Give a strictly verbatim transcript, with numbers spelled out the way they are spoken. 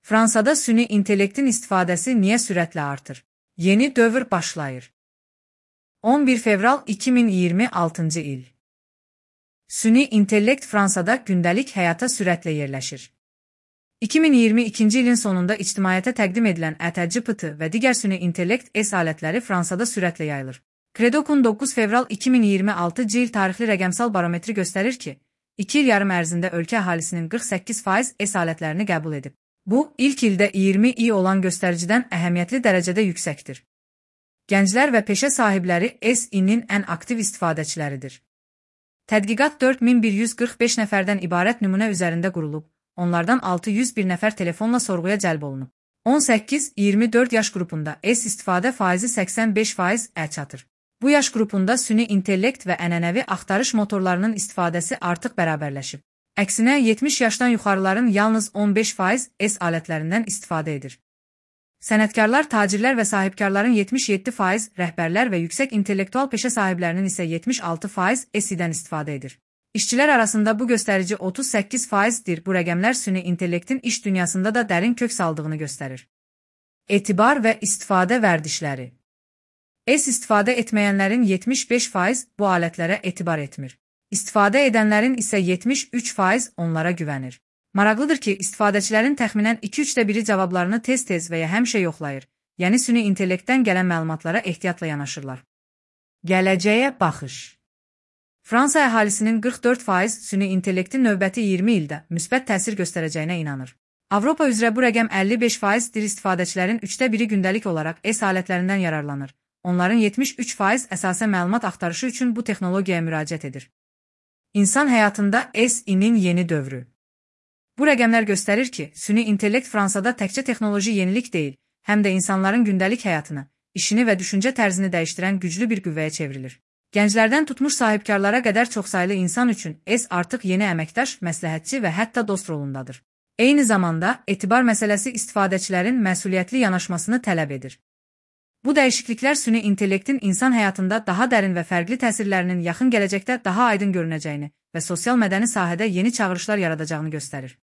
Fransada süni intellektin istifadəsi niyə sürətlə artır? Yeni dövr başlayır. on bir fevral iki min iyirmi altıncı il. Süni intellekt Fransada gündəlik həyata sürətlə yerləşir. iki min iyirmi ikinci ilin sonunda ictimaiyyətə təqdim edilən ƏTCPT və digər süni intellekt S alətləri Fransada sürətlə yayılır. Credoc'un doqquz fevral iki min iyirmi altıncı il tarixli rəqəmsal barometri göstərir ki, iki il yarım ərzində ölkə əhalisinin qırx səkkiz faiz S alətlərini qəbul edib. Bu, ilk ildə iyirmi i olan göstəricidən əhəmiyyətli dərəcədə yüksəkdir. Gənclər və peşə sahibləri S I-nin ən aktiv istifadəçiləridir. Tədqiqat dörd min bir yüz qırx beş nəfərdən ibarət nümunə üzərində qurulub, onlardan altı yüz bir nəfər telefonla sorğuya cəlb olunub. on səkkiz iyirmi dörd yaş qrupunda S istifadə faizi səksən beş faiz-ə çatır. Bu yaş qrupunda süni intellekt və ənənəvi axtarış motorlarının istifadəsi artıq bərabərləşib. Əksinə, yetmiş yaşdan yuxarıların yalnız on beş faiz S alətlərindən istifadə edir. Sənətkarlar, tacirlər və sahibkarların yetmiş yeddi faiz, rəhbərlər və yüksək intellektual peşə sahiblərinin isə yetmiş altı faiz S I-dən istifadə edir. İşçilər arasında bu göstərici otuz səkkiz faizdir. Bu rəqəmlər süni intellektin iş dünyasında da dərin kök saldığını göstərir. Etibar və istifadə vərdişləri. S istifadə etməyənlərin yetmiş beş faiz bu alətlərə etibar etmir. İstifadə edənlərin isə yetmiş üç faiz onlara güvənir. Maraqlıdır ki, istifadəçilərin təxminən iki üçdə biri cavablarını tez-tez və ya həmişə yoxlayır, yəni süni intellektdən gələn məlumatlara ehtiyatla yanaşırlar. Gələcəyə baxış. Fransa əhalisinin qırx dörd faiz süni intellektin növbəti iyirmi ildə müsbət təsir göstərəcəyinə inanır. Avropa üzrə bu rəqəm əlli beş faizdir. İstifadəçilərin üçdə biri gündəlik olaraq S alətlərindən yararlanır. Onların yetmiş üç faiz əsasən məlumat axtarışı üçün bu texnologiyaya müraciət edir. İnsan həyatında S I-nin yeni dövrü. Bu rəqəmlər göstərir ki, süni intellekt Fransada təkcə texnoloji yenilik deyil, həm də insanların gündəlik həyatını, işini və düşüncə tərzini dəyişdirən güclü bir qüvvəyə çevrilir. Gənclərdən tutmuş sahibkarlara qədər çoxsaylı insan üçün S artıq yeni əməkdaş, məsləhətçi və hətta dost rolundadır. Eyni zamanda, etibar məsələsi istifadəçilərin məsuliyyətli yanaşmasını tələb edir. Bu dəyişikliklər süni intellektin insan həyatında daha dərin və fərqli təsirlərinin yaxın gələcəkdə daha aydın görünəcəyini və sosial mədəni sahədə yeni çağırışlar yaradacağını göstərir.